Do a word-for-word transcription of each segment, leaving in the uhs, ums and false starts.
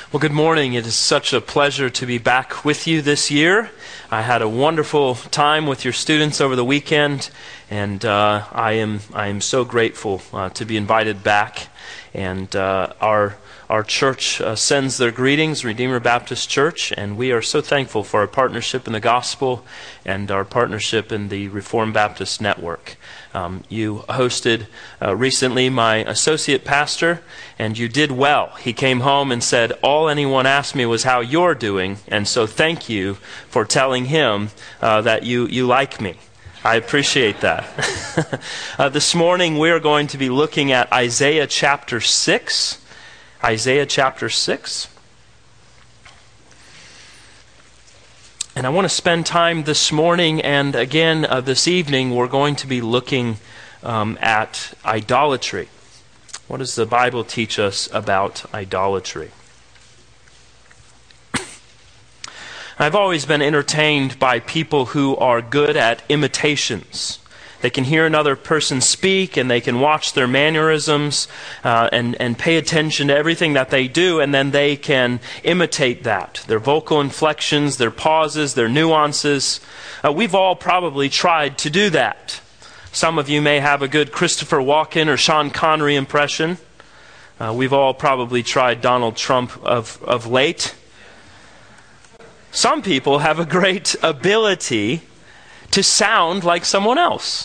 Well, good morning. It is such a pleasure to be back with you this year. I had a wonderful time with your students over the weekend, and uh, I am I am so grateful uh, to be invited back. And uh, our our church uh, sends their greetings, Redeemer Baptist Church, and we are so thankful for our partnership in the gospel and our partnership in the Reformed Baptist Network. Um, you hosted uh, recently my associate pastor, and you did well. He came home and said, all anyone asked me was how you're doing, and so thank you for telling him uh, that you, you like me. I appreciate that. uh, this morning we are going to be looking at Isaiah chapter six. Isaiah chapter six. And I want to spend time this morning and again uh, this evening we're going to be looking um, at idolatry. What does the Bible teach us about idolatry? I've always been entertained by people who are good at imitations. They can hear another person speak and they can watch their mannerisms uh, and, and pay attention to everything that they do, and then they can imitate that. Their vocal inflections, their pauses, their nuances. Uh, we've all probably tried to do that. Some of you may have a good Christopher Walken or Sean Connery impression. Uh, we've all probably tried Donald Trump of, of late. Some people have a great ability to sound like someone else.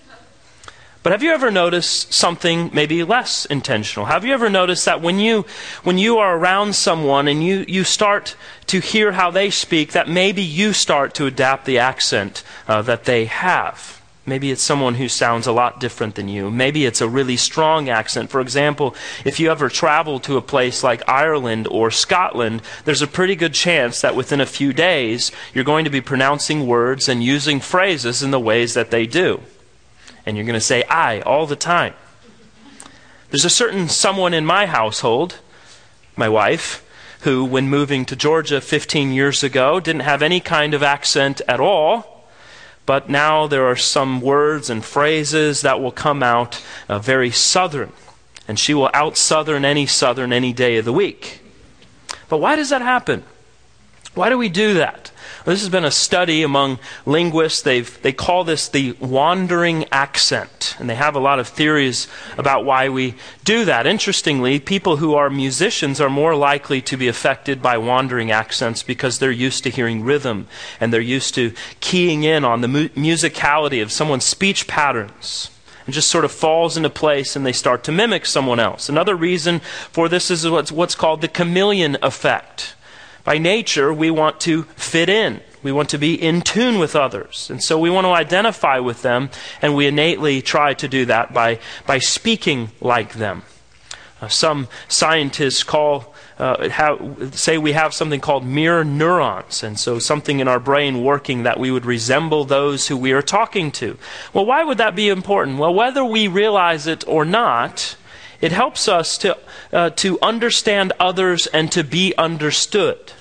But have you ever noticed something maybe less intentional? Have you ever noticed that when you when you are around someone and you, you start to hear how they speak, that maybe you start to adapt the accent uh, that they have? Maybe it's someone who sounds a lot different than you. Maybe it's a really strong accent. For example, if you ever travel to a place like Ireland or Scotland, there's a pretty good chance that within a few days, you're going to be pronouncing words and using phrases in the ways that they do. And you're going to say "I" all the time. There's a certain someone in my household, my wife, who when moving to Georgia fifteen years ago didn't have any kind of accent at all. But now there are some words and phrases that will come out uh, very Southern. And she will out-Southern any Southern any day of the week. But why does that happen? Why do we do that? Well, this has been a study among linguists. They've, they call this the wandering accent. And they have a lot of theories about why we do that. Interestingly, people who are musicians are more likely to be affected by wandering accents because they're used to hearing rhythm and they're used to keying in on the mu- musicality of someone's speech patterns. And just sort of falls into place and they start to mimic someone else. Another reason for this is what's, what's called the chameleon effect. By nature, we want to fit in. We want to be in tune with others. And so we want to identify with them, and we innately try to do that by, by speaking like them. Uh, some scientists call, uh, have, say we have something called mirror neurons, and so something in our brain working that we would resemble those who we are talking to. Well, why would that be important? Well, whether we realize it or not, it helps us to uh, to understand others and to be understood.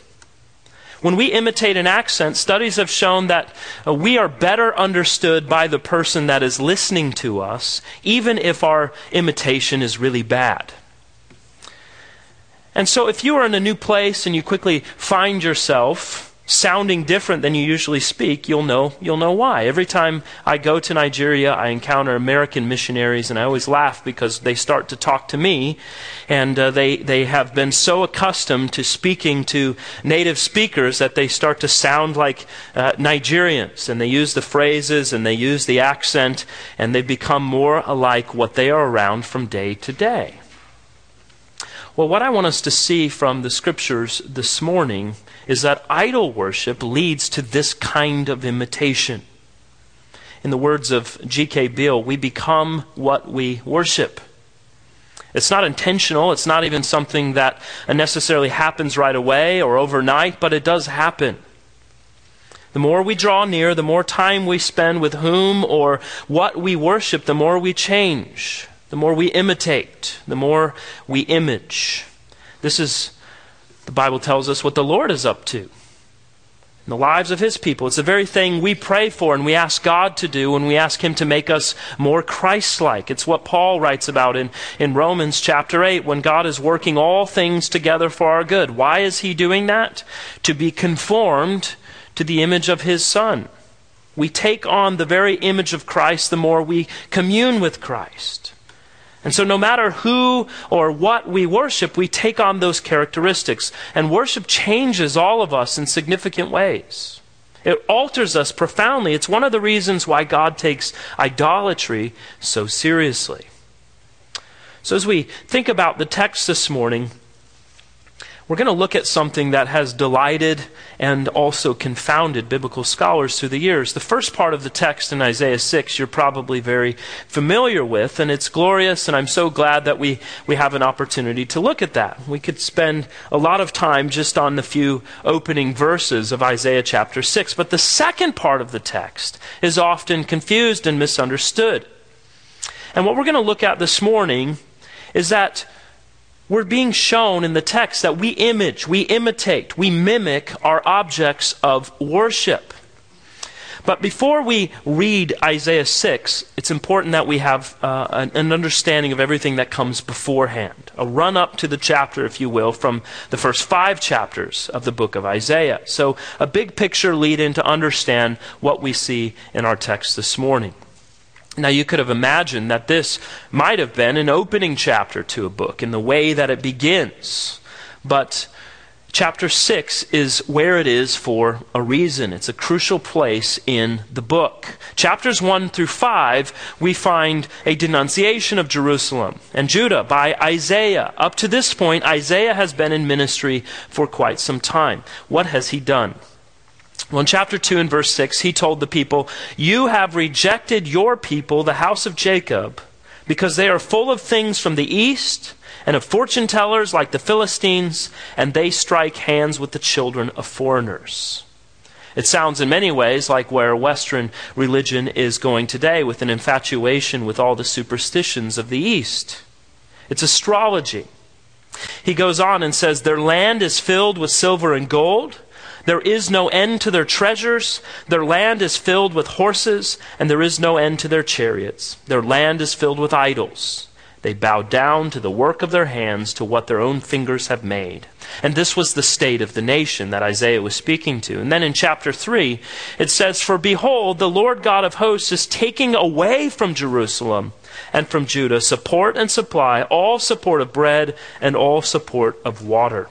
When we imitate an accent, studies have shown that uh, we are better understood by the person that is listening to us, even if our imitation is really bad. And so if you are in a new place and you quickly find yourself sounding different than you usually speak, you'll know you'll know why. Every time I go to Nigeria, I encounter American missionaries, and I always laugh because they start to talk to me, and uh, they, they have been so accustomed to speaking to native speakers that they start to sound like uh, Nigerians, and they use the phrases and they use the accent, and they become more alike what they are around from day to day. Well, what I want us to see from the scriptures this morning is that idol worship leads to this kind of imitation. In the words of G K Beale, we become what we worship. It's not intentional. It's not even something that necessarily happens right away or overnight, but it does happen. The more we draw near, the more time we spend with whom or what we worship, the more we change. The more we imitate, the more we image. This is, the Bible tells us, what the Lord is up to. in the lives of his people. It's the very thing we pray for and we ask God to do when we ask him to make us more Christ-like. It's what Paul writes about in, in Romans chapter eight, when God is working all things together for our good. Why is he doing that? To be conformed to the image of his Son. We take on the very image of Christ the more we commune with Christ. And so no matter who or what we worship, we take on those characteristics. And worship changes all of us in significant ways. It alters us profoundly. It's one of the reasons why God takes idolatry so seriously. So as we think about the text this morning, we're going to look at something that has delighted and also confounded biblical scholars through the years. The first part of the text in Isaiah six you're probably very familiar with, and it's glorious, and I'm so glad that we, we have an opportunity to look at that. We could spend a lot of time just on the few opening verses of Isaiah chapter six, but the second part of the text is often confused and misunderstood. And what we're going to look at this morning is that we're being shown in the text that we image, we imitate, we mimic our objects of worship. But before we read Isaiah six, it's important that we have uh, an, an understanding of everything that comes beforehand. A run-up to the chapter, if you will, from the first five chapters of the book of Isaiah. So a big picture lead-in to understand what we see in our text this morning. Now, you could have imagined that this might have been an opening chapter to a book in the way that it begins. But chapter six is where it is for a reason. It's a crucial place in the book. Chapters one through five, we find a denunciation of Jerusalem and Judah by Isaiah. Up to this point, Isaiah has been in ministry for quite some time. What has he done? Well, in chapter two and verse six, he told the people, "You have rejected your people, the house of Jacob, because they are full of things from the east and of fortune tellers like the Philistines, and they strike hands with the children of foreigners." It sounds in many ways like where Western religion is going today, with an infatuation with all the superstitions of the East. It's astrology. He goes on and says, "Their land is filled with silver and gold. There is no end to their treasures. Their land is filled with horses, and there is no end to their chariots. Their land is filled with idols. They bow down to the work of their hands, to what their own fingers have made." And this was the state of the nation that Isaiah was speaking to. And then in chapter three, it says, "For behold, the Lord God of hosts is taking away from Jerusalem and from Judah support and supply, all support of bread and all support of water."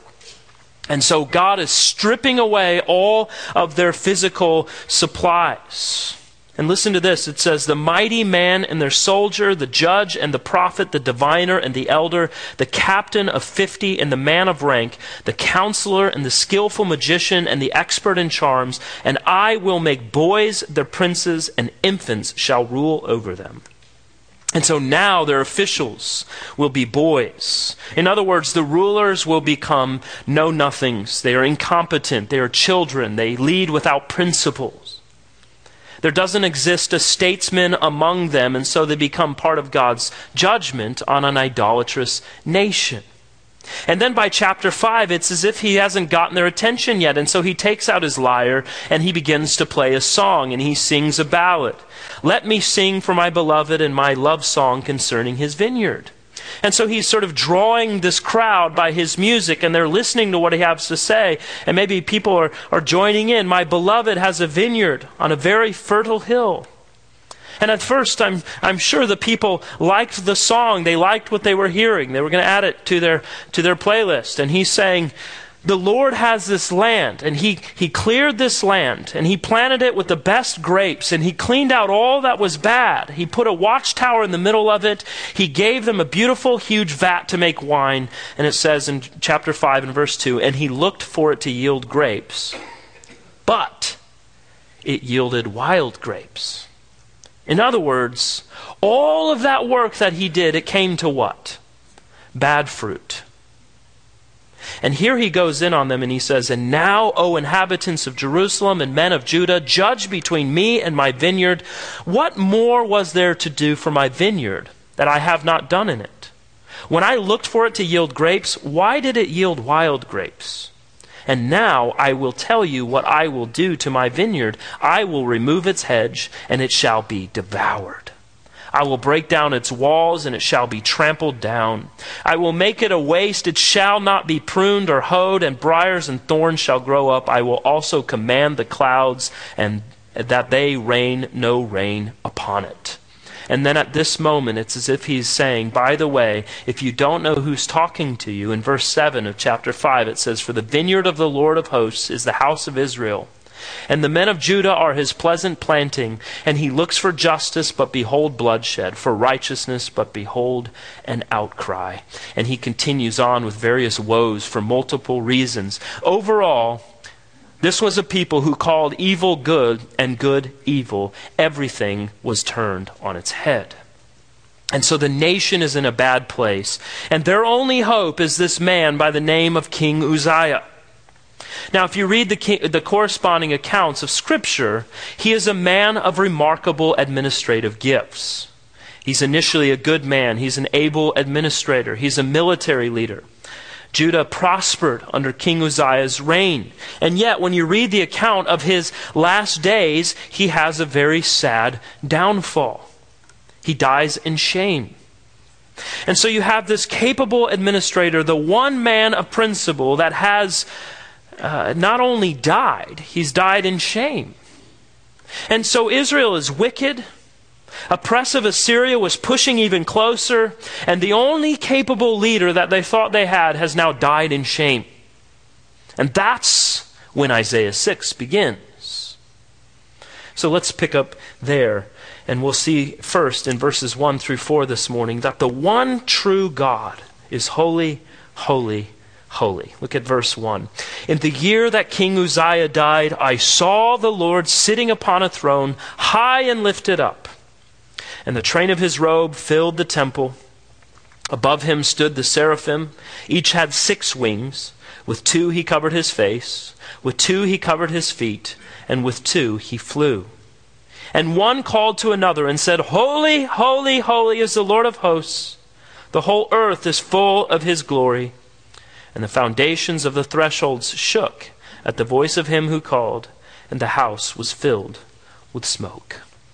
And so God is stripping away all of their physical supplies. And listen to this. It says, "The mighty man and their soldier, the judge and the prophet, the diviner and the elder, the captain of fifty and the man of rank, the counselor and the skillful magician and the expert in charms, and I will make boys their princes, and infants shall rule over them." And so now their officials will be boys. In other words, the rulers will become know-nothings. They are incompetent. They are children. They lead without principles. There doesn't exist a statesman among them, and so they become part of God's judgment on an idolatrous nation. And then by chapter five, it's as if he hasn't gotten their attention yet. And so he takes out his lyre and he begins to play a song, and he sings a ballad. "Let me sing for my beloved and my love song concerning his vineyard." And so he's sort of drawing this crowd by his music, and they're listening to what he has to say. And maybe people are, are joining in. "My beloved has a vineyard on a very fertile hill." And at first, I'm I'm sure the people liked the song. They liked what they were hearing. They were going to add it to their to their playlist. And he's saying, "The Lord has this land, and he, he cleared this land, and he planted it with the best grapes, and he cleaned out all that was bad. He put a watchtower in the middle of it. He gave them a beautiful, huge vat to make wine." And it says in chapter five and verse two, "And he looked for it to yield grapes, but it yielded wild grapes." In other words, all of that work that he did, it came to what? Bad fruit. And here he goes in on them and he says, "And now, O inhabitants of Jerusalem and men of Judah, judge between me and my vineyard. What more was there to do for my vineyard that I have not done in it? When I looked for it to yield grapes, why did it yield wild grapes? And now I will tell you what I will do to my vineyard. I will remove its hedge, and it shall be devoured. I will break down its walls, and it shall be trampled down. I will make it a waste. It shall not be pruned or hoed, and briars and thorns shall grow up. I will also command the clouds, and that they rain no rain upon it. And then at this moment, it's as if he's saying, by the way, if you don't know who's talking to you, in verse seven of chapter five, it says, "For the vineyard of the Lord of hosts is the house of Israel. And the men of Judah are his pleasant planting, and he looks for justice, but behold bloodshed, for righteousness, but behold an outcry." And he continues on with various woes for multiple reasons. Overall, this was a people who called evil good and good evil. Everything was turned on its head. And so the nation is in a bad place. And their only hope is this man by the name of King Uzziah. Now, if you read the, king, the corresponding accounts of Scripture, he is a man of remarkable administrative gifts. He's initially a good man. He's an able administrator. He's a military leader. Judah prospered under King Uzziah's reign. And yet, when you read the account of his last days, he has a very sad downfall. He dies in shame. And so you have this capable administrator, the one man of principle that has uh, not only died, he's died in shame. And so Israel is wicked. Oppressive Assyria was pushing even closer, and the only capable leader that they thought they had has now died in shame. And that's when Isaiah six begins. So let's pick up there, and we'll see first in verses one through four this morning that the one true God is holy, holy, holy. Look at verse one. "In the year that King Uzziah died, I saw the Lord sitting upon a throne, high and lifted up. And the train of his robe filled the temple. Above him stood the seraphim. Each had six wings. With two he covered his face. With two he covered his feet. And with two he flew. And one called to another and said, Holy, holy, holy is the Lord of hosts. The whole earth is full of his glory. And the foundations of the thresholds shook at the voice of him who called, and the house was filled with smoke."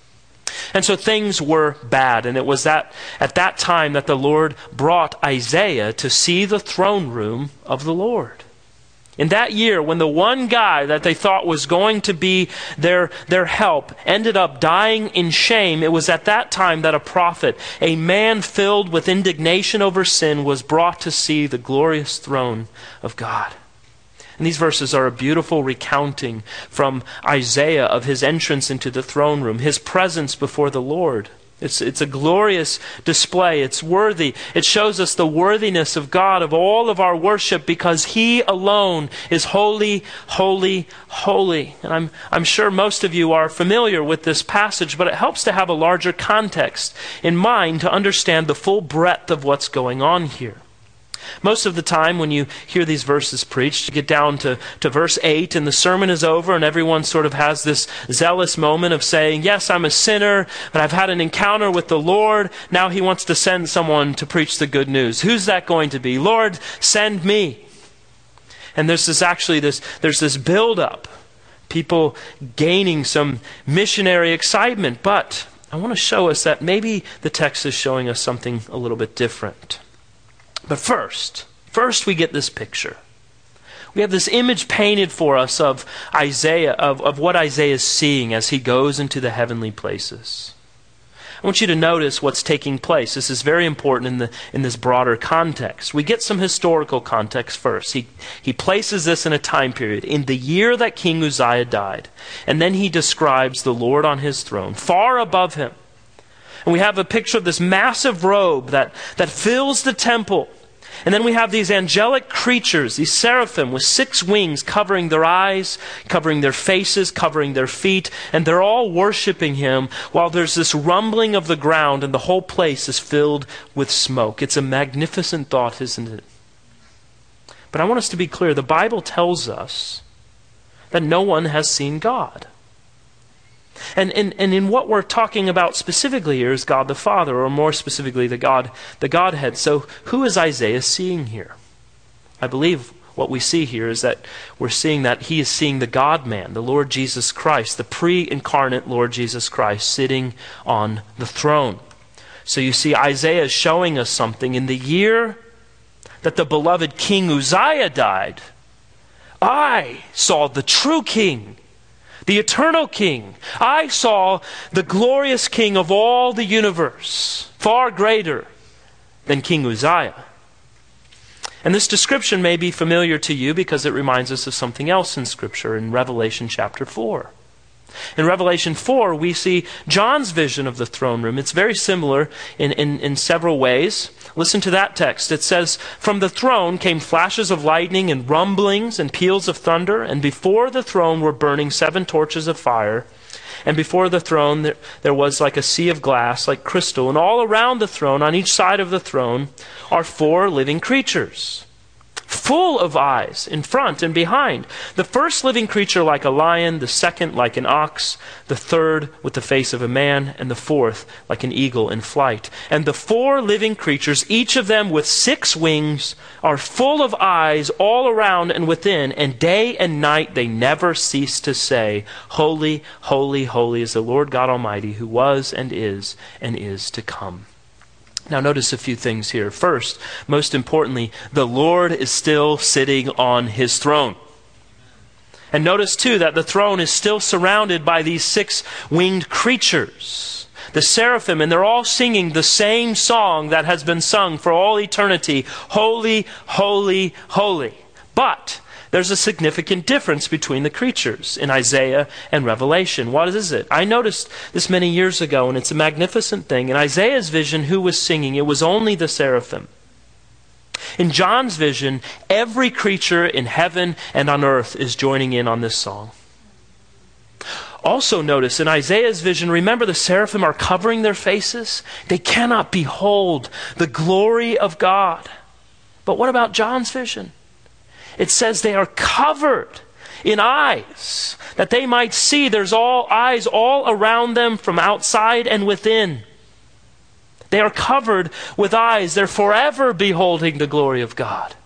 And so things were bad, and it was that at that time that the Lord brought Isaiah to see the throne room of the Lord. In that year, when the one guy that they thought was going to be their, their help ended up dying in shame, it was at that time that a prophet, a man filled with indignation over sin, was brought to see the glorious throne of God. And these verses are a beautiful recounting from Isaiah of his entrance into the throne room, his presence before the Lord. It's, it's a glorious display. It's worthy. It shows us the worthiness of God, of all of our worship, because He alone is holy, holy, holy. And I'm, I'm sure most of you are familiar with this passage, but it helps to have a larger context in mind to understand the full breadth of what's going on here. Most of the time when you hear these verses preached, you get down to, to verse eight and the sermon is over and everyone sort of has this zealous moment of saying, yes, I'm a sinner, but I've had an encounter with the Lord. Now He wants to send someone to preach the good news. Who's that going to be? Lord, send me. And there's this actually this there's this build-up. People gaining some missionary excitement. But I want to show us that maybe the text is showing us something a little bit different. But first, first we get this picture. We have this image painted for us of Isaiah, of, of what Isaiah is seeing as he goes into the heavenly places. I want you to notice what's taking place. This is very important in the in this broader context. We get some historical context first. He, he places this in a time period, in the year that King Uzziah died. And then he describes the Lord on his throne, far above him. And we have a picture of this massive robe that, that fills the temple. And then we have these angelic creatures, these seraphim with six wings covering their eyes, covering their faces, covering their feet. And they're all worshiping Him while there's this rumbling of the ground and the whole place is filled with smoke. It's a magnificent thought, isn't it? But I want us to be clear. The Bible tells us that no one has seen God. And, and and in what we're talking about specifically here is God the Father, or more specifically the God, the Godhead. So who is Isaiah seeing here? I believe what we see here is that we're seeing that he is seeing the God-man, the Lord Jesus Christ, the pre-incarnate Lord Jesus Christ sitting on the throne. So you see, Isaiah is showing us something. In the year that the beloved King Uzziah died, I saw the true King, the eternal King. I saw the glorious King of all the universe, far greater than King Uzziah. And this description may be familiar to you because it reminds us of something else in Scripture in Revelation chapter four. In Revelation four, we see John's vision of the throne room. It's very similar in, in, in several ways. Listen to that text. It says, "From the throne came flashes of lightning and rumblings and peals of thunder, and before the throne were burning seven torches of fire. And before the throne there, there was like a sea of glass, like crystal. And all around the throne, on each side of the throne, are four living creatures, full of eyes in front and behind. The first living creature like a lion, the second like an ox, the third with the face of a man, and the fourth like an eagle in flight. And the four living creatures, each of them with six wings, are full of eyes all around and within, and day and night they never cease to say, 'Holy, holy, holy is the Lord God Almighty, who was and is and is to come.'" Now notice a few things here. First, most importantly, the Lord is still sitting on his throne. And notice too that the throne is still surrounded by these six winged creatures, the seraphim, and they're all singing the same song that has been sung for all eternity, "Holy, holy, holy." But there's a significant difference between the creatures in Isaiah and Revelation. What is it? I noticed this many years ago, and it's a magnificent thing. In Isaiah's vision, who was singing? It was only the seraphim. In John's vision, every creature in heaven and on earth is joining in on this song. Also notice, in Isaiah's vision, remember the seraphim are covering their faces? They cannot behold the glory of God. But what about John's vision? It says they are covered in eyes, that they might see. There's all eyes all around them from outside and within. They are covered with eyes. They're forever beholding the glory of God.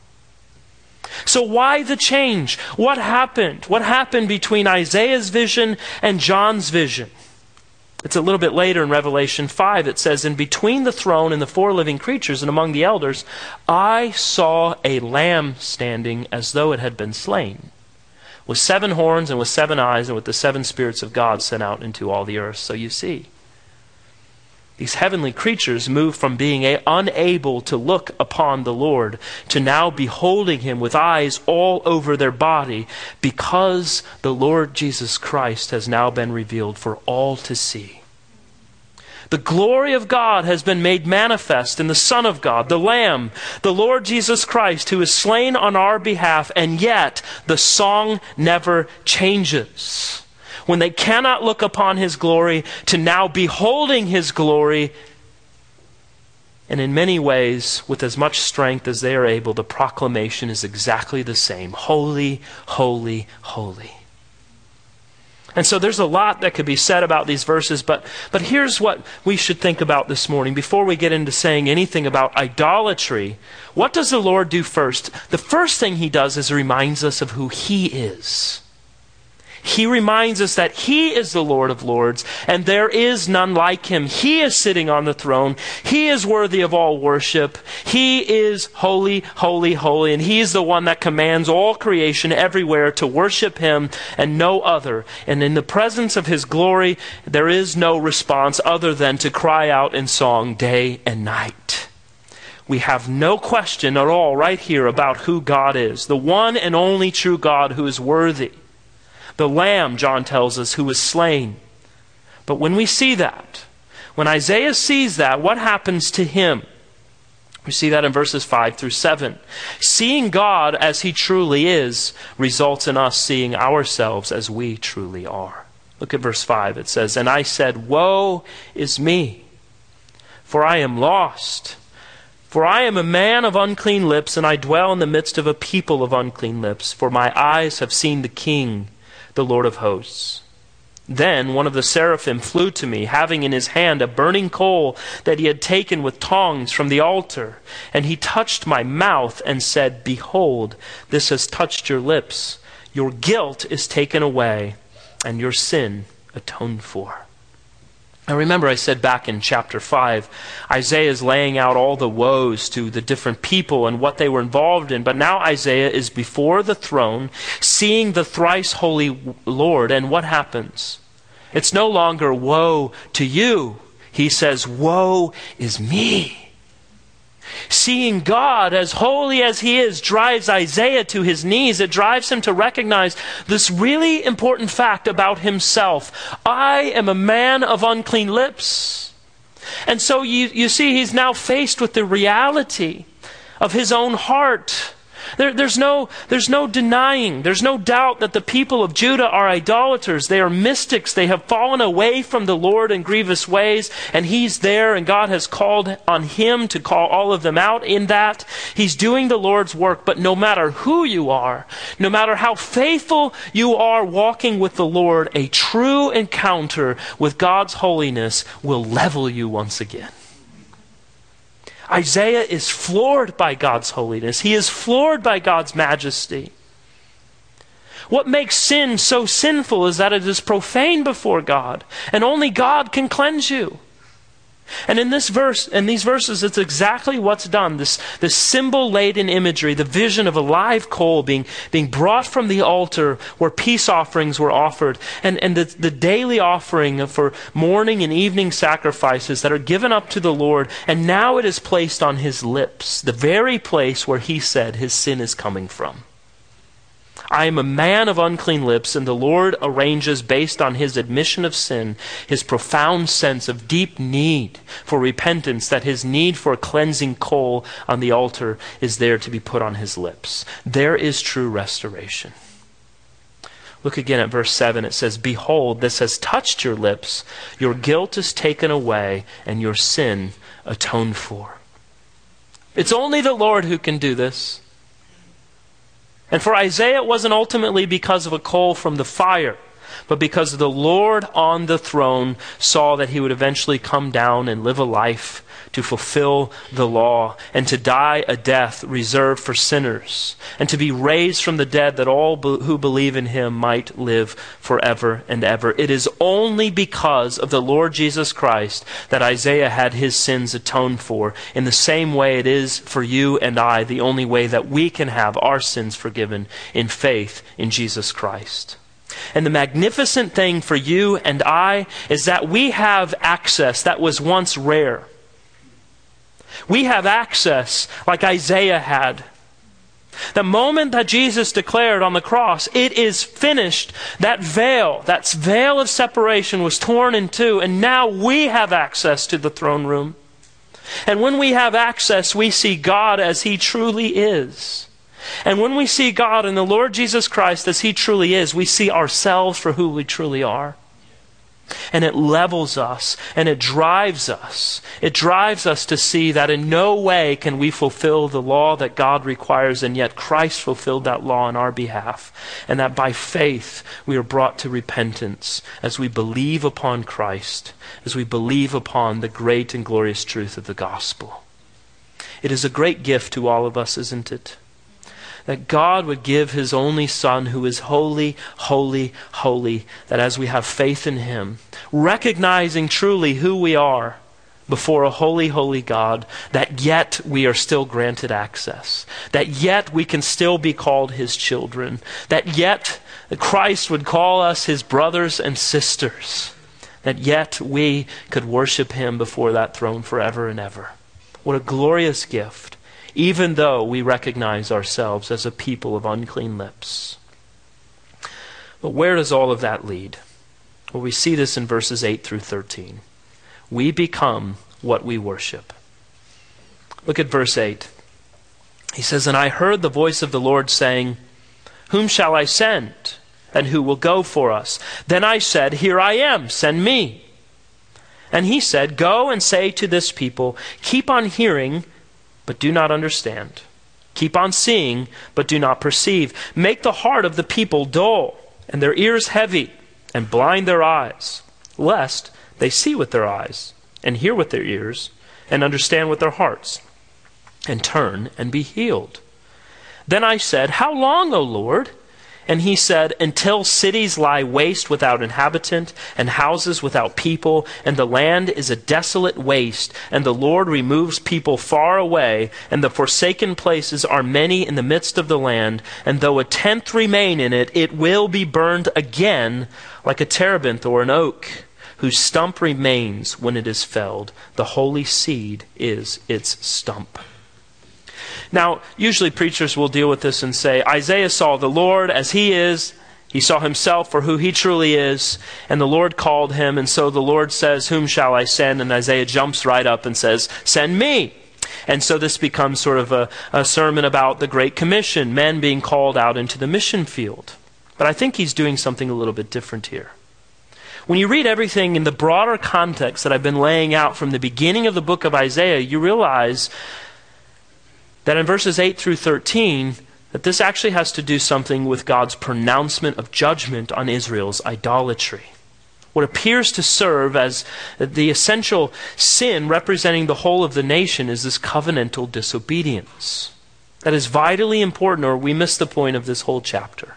So why the change? What happened? What happened between Isaiah's vision and John's vision? It's a little bit later in Revelation five. It says, "And between the throne and the four living creatures and among the elders, I saw a lamb standing as though it had been slain, with seven horns and with seven eyes and with the seven spirits of God sent out into all the earth." So you see, these heavenly creatures move from being a, unable to look upon the Lord to now beholding him with eyes all over their body, because the Lord Jesus Christ has now been revealed for all to see. The glory of God has been made manifest in the Son of God, the Lamb, the Lord Jesus Christ, who is slain on our behalf, and yet the song never changes. When they cannot look upon his glory, to now beholding his glory, and in many ways, with as much strength as they are able, the proclamation is exactly the same. Holy, holy, holy. And so there's a lot that could be said about these verses, but, but here's what we should think about this morning. Before we get into saying anything about idolatry, what does the Lord do first? The first thing he does is reminds us of who he is. He reminds us that he is the Lord of Lords, and there is none like him. He is sitting on the throne. He is worthy of all worship. He is holy, holy, holy, and he is the one that commands all creation everywhere to worship him and no other. And in the presence of his glory, there is no response other than to cry out in song day and night. We have no question at all right here about who God is, the one and only true God who is worthy. The Lamb, John tells us, who was slain. But when we see that, when Isaiah sees that, what happens to him? We see that in verses five through seven. Seeing God as he truly is results in us seeing ourselves as we truly are. Look at verse five. It says, "And I said, Woe is me, for I am lost. For I am a man of unclean lips, and I dwell in the midst of a people of unclean lips. For my eyes have seen the King, the Lord of hosts." Then one of the seraphim flew to me, having in his hand a burning coal that he had taken with tongs from the altar. And he touched my mouth and said, Behold, this has touched your lips. Your guilt is taken away, and your sin atoned for. Now remember, I said back in chapter five, Isaiah is laying out all the woes to the different people and what they were involved in. But now Isaiah is before the throne, seeing the thrice holy Lord. And what happens? It's no longer woe to you. He says, woe is me. Seeing God as holy as he is drives Isaiah to his knees. It drives him to recognize this really important fact about himself. I am a man of unclean lips. And so you, you see, he's now faced with the reality of his own heart. There, there's no, there's no denying, there's no doubt that the people of Judah are idolaters. They are mystics. They have fallen away from the Lord in grievous ways, and he's there, and God has called on him to call all of them out in that. He's doing the Lord's work, but no matter who you are, no matter how faithful you are walking with the Lord, a true encounter with God's holiness will level you once again. Isaiah is floored by God's holiness. He is floored by God's majesty. What makes sin so sinful is that it is profane before God, and only God can cleanse you. And in this verse, in these verses, it's exactly what's done. This, this symbol-laden imagery, the vision of a live coal being, being brought from the altar where peace offerings were offered, and, and the, the daily offering for morning and evening sacrifices that are given up to the Lord, and now it is placed on his lips, the very place where he said his sin is coming from. I am a man of unclean lips, and the Lord arranges, based on his admission of sin, his profound sense of deep need for repentance, that his need for a cleansing coal on the altar is there to be put on his lips. There is true restoration. Look again at verse seven. It says, Behold, this has touched your lips. Your guilt is taken away, and your sin atoned for. It's only the Lord who can do this. And for Isaiah, it wasn't ultimately because of a coal from the fire, but because the Lord on the throne saw that he would eventually come down and live a life to fulfill the law and to die a death reserved for sinners and to be raised from the dead that all who believe in him might live forever and ever. It is only because of the Lord Jesus Christ that Isaiah had his sins atoned for. In the same way it is for you and I, the only way that we can have our sins forgiven in faith in Jesus Christ. And the magnificent thing for you and I is that we have access that was once rare. We have access like Isaiah had. The moment that Jesus declared on the cross, it is finished, that veil, that veil of separation was torn in two, and now we have access to the throne room. And when we have access, we see God as he truly is. And when we see God in the Lord Jesus Christ as he truly is, we see ourselves for who we truly are. And it levels us, and it drives us. It drives us to see that in no way can we fulfill the law that God requires, and yet Christ fulfilled that law on our behalf. And that by faith we are brought to repentance as we believe upon Christ, as we believe upon the great and glorious truth of the gospel. It is a great gift to all of us, isn't it? That God would give his only Son, who is holy, holy, holy, that as we have faith in him, recognizing truly who we are before a holy, holy God, that yet we are still granted access, that yet we can still be called his children, that yet Christ would call us his brothers and sisters, that yet we could worship him before that throne forever and ever. What a glorious gift, even though we recognize ourselves as a people of unclean lips. But where does all of that lead? Well, we see this in verses eight through thirteen. We become what we worship. Look at verse eight. He says, And I heard the voice of the Lord saying, Whom shall I send? And who will go for us? Then I said, Here I am, send me. And he said, Go and say to this people, Keep on hearing, but do not understand. Keep on seeing, but do not perceive. Make the heart of the people dull, and their ears heavy, and blind their eyes, lest they see with their eyes, and hear with their ears, and understand with their hearts, and turn and be healed. Then I said, How long, O Lord? And he said, Until cities lie waste without inhabitant, and houses without people, and the land is a desolate waste, and the Lord removes people far away, and the forsaken places are many in the midst of the land, and though a tenth remain in it, it will be burned again like a terebinth or an oak, whose stump remains when it is felled. The holy seed is its stump. Now, usually preachers will deal with this and say, Isaiah saw the Lord as he is. He saw himself for who he truly is. And the Lord called him. And so the Lord says, Whom shall I send? And Isaiah jumps right up and says, Send me. And so this becomes sort of a, a sermon about the Great Commission, men being called out into the mission field. But I think he's doing something a little bit different here. When you read everything in the broader context that I've been laying out from the beginning of the book of Isaiah, you realize that in verses eight through thirteen, that this actually has to do something with God's pronouncement of judgment on Israel's idolatry. What appears to serve as the essential sin representing the whole of the nation is this covenantal disobedience. That is vitally important, or we miss the point of this whole chapter.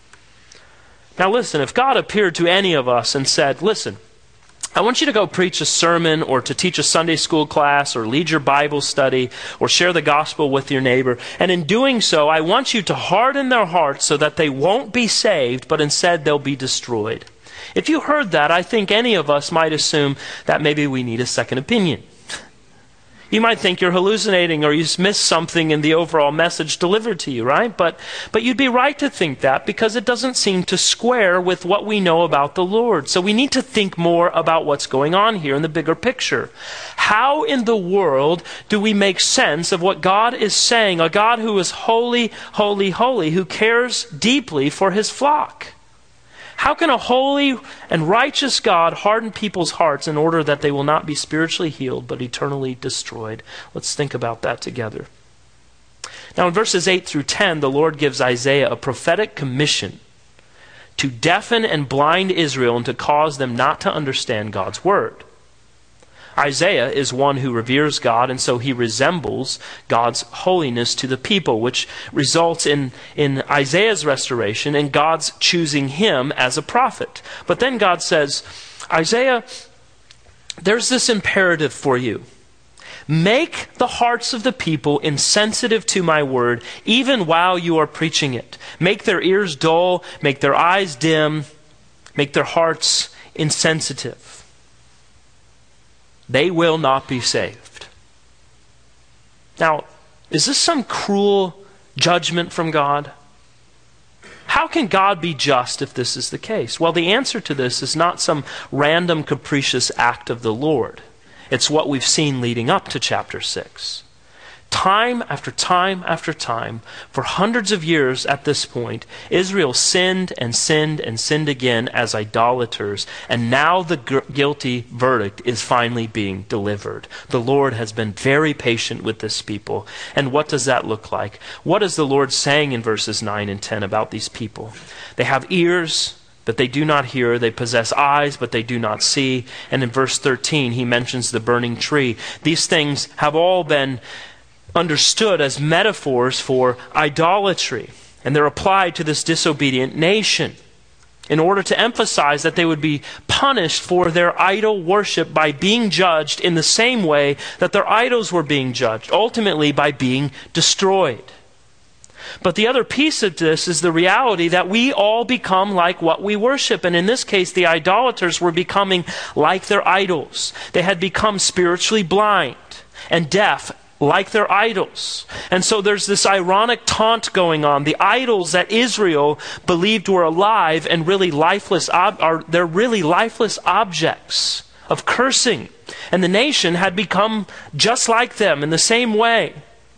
Now listen, if God appeared to any of us and said, Listen, I want you to go preach a sermon or to teach a Sunday school class or lead your Bible study or share the gospel with your neighbor. And in doing so, I want you to harden their hearts so that they won't be saved, but instead they'll be destroyed. If you heard that, I think any of us might assume that maybe we need a second opinion. You might think you're hallucinating or you missed something in the overall message delivered to you, right? But, but you'd be right to think that because it doesn't seem to square with what we know about the Lord. So we need to think more about what's going on here in the bigger picture. How in the world do we make sense of what God is saying? A God who is holy, holy, holy, who cares deeply for his flock. How can a holy and righteous God harden people's hearts in order that they will not be spiritually healed but eternally destroyed? Let's think about that together. Now in verses eight through ten, the Lord gives Isaiah a prophetic commission to deafen and blind Israel and to cause them not to understand God's word. Isaiah is one who reveres God, and so he resembles God's holiness to the people, which results in, in Isaiah's restoration and God's choosing him as a prophet. But then God says, Isaiah, there's this imperative for you. Make the hearts of the people insensitive to my word, even while you are preaching it. Make their ears dull, make their eyes dim, make their hearts insensitive. They will not be saved. Now, is this some cruel judgment from God? How can God be just if this is the case? Well, the answer to this is not some random capricious act of the Lord. It's what we've seen leading up to chapter six. Time after time after time, for hundreds of years at this point, Israel sinned and sinned and sinned again as idolaters, and now the gu- guilty verdict is finally being delivered. The Lord has been very patient with this people. And what does that look like? What is the Lord saying in verses nine and ten about these people? They have ears, but they do not hear. They possess eyes, but they do not see. And in verse thirteen, he mentions the burning tree. These things have all been understood as metaphors for idolatry, and they're applied to this disobedient nation in order to emphasize that they would be punished for their idol worship by being judged in the same way that their idols were being judged, ultimately by being destroyed. But the other piece of this is the reality that we all become like what we worship. And in this case, the idolaters were becoming like their idols. They had become spiritually blind and deaf like their idols. And so there's this ironic taunt going on. The idols that Israel believed were alive and really lifeless ob- are they're really lifeless objects of cursing. And the nation had become just like them in the same way.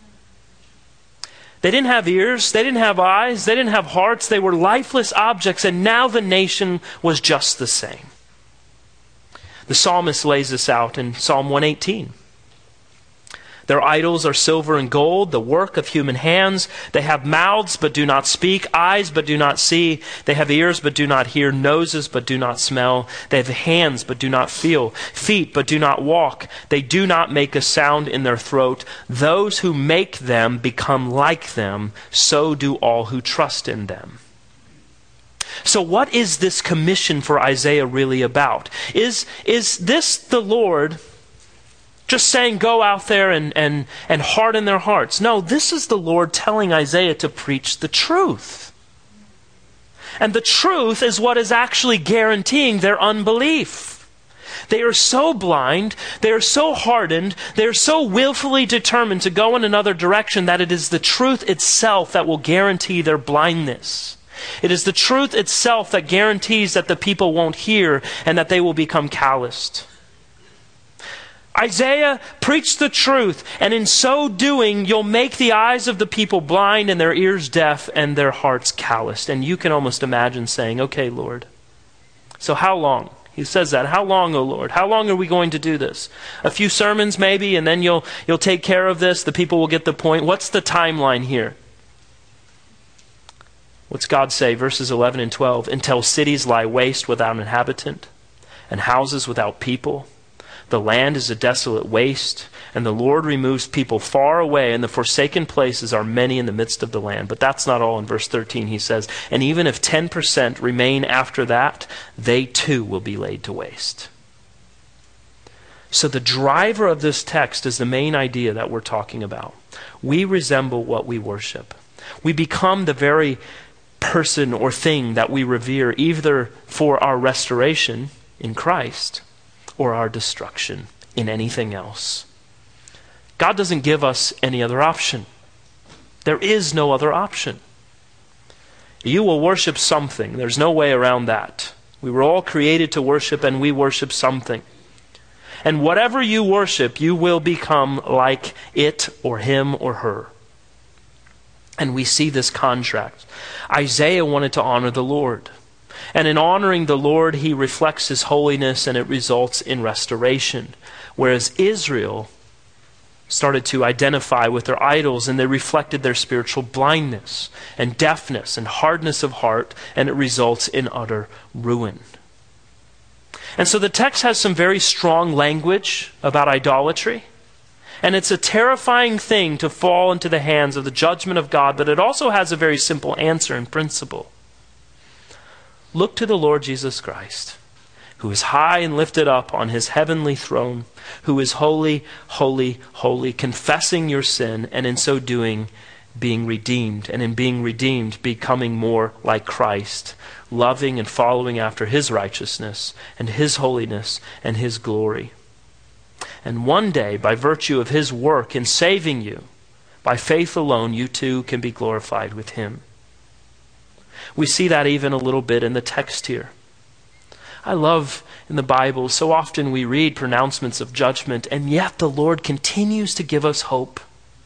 They didn't have ears, they didn't have eyes, they didn't have hearts, they were lifeless objects, and now the nation was just the same. The psalmist lays this out in Psalm one eighteen. Their idols are silver and gold, the work of human hands. They have mouths but do not speak, eyes but do not see. They have ears but do not hear, noses but do not smell. They have hands but do not feel, feet but do not walk. They do not make a sound in their throat. Those who make them become like them, so do all who trust in them. So what is this commission for Isaiah really about? Is, is this the Lord just saying, go out there and, and, and harden their hearts? No, this is the Lord telling Isaiah to preach the truth. And the truth is what is actually guaranteeing their unbelief. They are so blind, they are so hardened, they are so willfully determined to go in another direction that it is the truth itself that will guarantee their blindness. It is the truth itself that guarantees that the people won't hear and that they will become calloused. Isaiah preached the truth, and in so doing, you'll make the eyes of the people blind and their ears deaf and their hearts calloused. And you can almost imagine saying, okay, Lord, so how long? He says that. How long, O Lord? How long are we going to do this? A few sermons maybe, and then you'll, you'll take care of this. The people will get the point. What's the timeline here? What's God say? Verses eleven and twelve. Until cities lie waste without inhabitant, and houses without people. The land is a desolate waste, and the Lord removes people far away, and the forsaken places are many in the midst of the land. But that's not all. In verse thirteen he says, and even if ten percent remain after that, they too will be laid to waste. So the driver of this text is the main idea that we're talking about. We resemble what we worship. We become the very person or thing that we revere, either for our restoration in Christ or our destruction in anything else. God doesn't give us any other option. There is no other option. You will worship something. There's no way around that. We were all created to worship, and we worship something. And whatever you worship, you will become like it or him or her. And we see this contrast. Isaiah wanted to honor the Lord. And in honoring the Lord, he reflects his holiness, and it results in restoration. Whereas Israel started to identify with their idols, and they reflected their spiritual blindness and deafness and hardness of heart, and it results in utter ruin. And so the text has some very strong language about idolatry. And it's a terrifying thing to fall into the hands of the judgment of God, but it also has a very simple answer in principle. Look to the Lord Jesus Christ, who is high and lifted up on his heavenly throne, who is holy, holy, holy, confessing your sin, and in so doing, being redeemed, and in being redeemed, becoming more like Christ, loving and following after his righteousness and his holiness and his glory. And one day, by virtue of his work in saving you, by faith alone, you too can be glorified with him. We see that even a little bit in the text here. I love in the Bible, so often we read pronouncements of judgment, and yet the Lord continues to give us hope.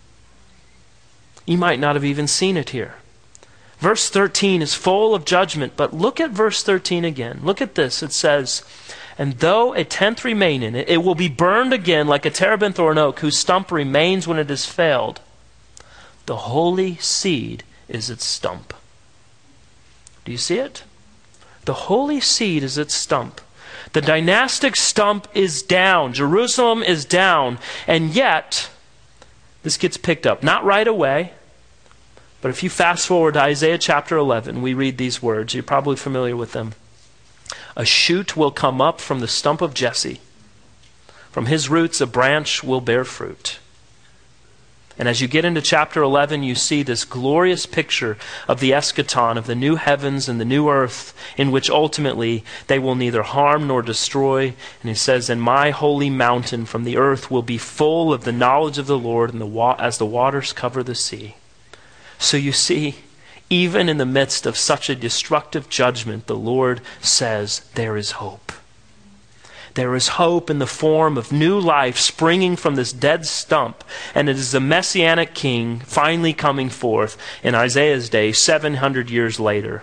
You might not have even seen it here. Verse thirteen is full of judgment, but look at verse thirteen again. Look at this. It says, and though a tenth remain in it, it will be burned again like a terebinth or an oak, whose stump remains when it has failed. The holy seed is its stump. Do you see it? The holy seed is its stump. The dynastic stump is down. Jerusalem is down. And yet, this gets picked up. Not right away, but if you fast forward to Isaiah chapter eleven, we read these words. You're probably familiar with them. A shoot will come up from the stump of Jesse. From his roots a branch will bear fruit. And as you get into chapter eleven, you see this glorious picture of the eschaton, of the new heavens and the new earth, in which ultimately they will neither harm nor destroy. And he says, and my holy mountain from the earth will be full of the knowledge of the Lord, and the wa- as the waters cover the sea. So you see, even in the midst of such a destructive judgment, the Lord says there is hope. There is hope in the form of new life springing from this dead stump. And it is the Messianic King finally coming forth in Isaiah's day, seven hundred years later.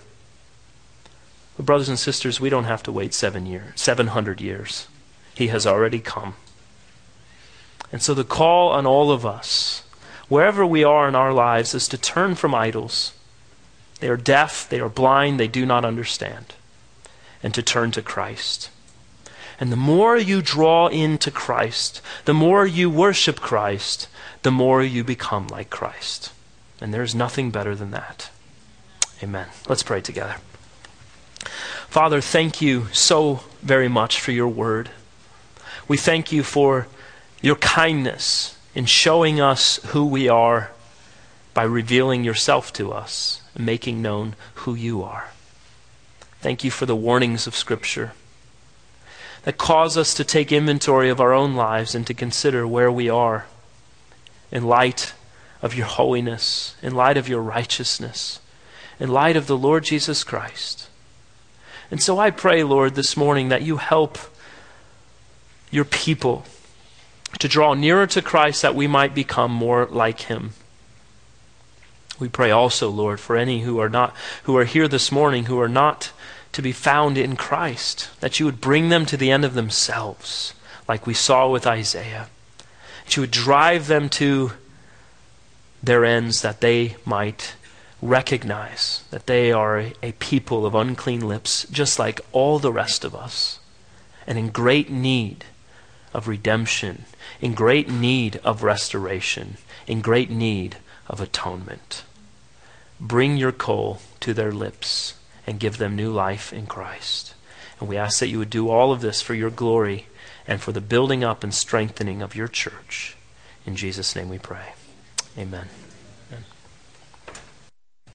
But brothers and sisters, we don't have to wait seven years, seven hundred years. He has already come. And so the call on all of us, wherever we are in our lives, is to turn from idols. They are deaf, they are blind, they do not understand. And to turn to Christ. And the more you draw into Christ, the more you worship Christ, the more you become like Christ. And there's nothing better than that. Amen. Let's pray together. Father, thank you so very much for your word. We thank you for your kindness in showing us who we are by revealing yourself to us and making known who you are. Thank you for the warnings of Scripture that cause us to take inventory of our own lives and to consider where we are in light of your holiness, in light of your righteousness, in light of the Lord Jesus Christ. And so I pray, Lord, this morning that you help your people to draw nearer to Christ that we might become more like him. We pray also, Lord, for any who are not, who are here this morning, who are not to be found in Christ, that you would bring them to the end of themselves, like we saw with Isaiah. That you would drive them to their ends, that they might recognize that they are a, a people of unclean lips, just like all the rest of us, and in great need of redemption, in great need of restoration, in great need of atonement. Bring your coal to their lips and give them new life in Christ. And we ask that you would do all of this for your glory and for the building up and strengthening of your church. In Jesus' name we pray. Amen.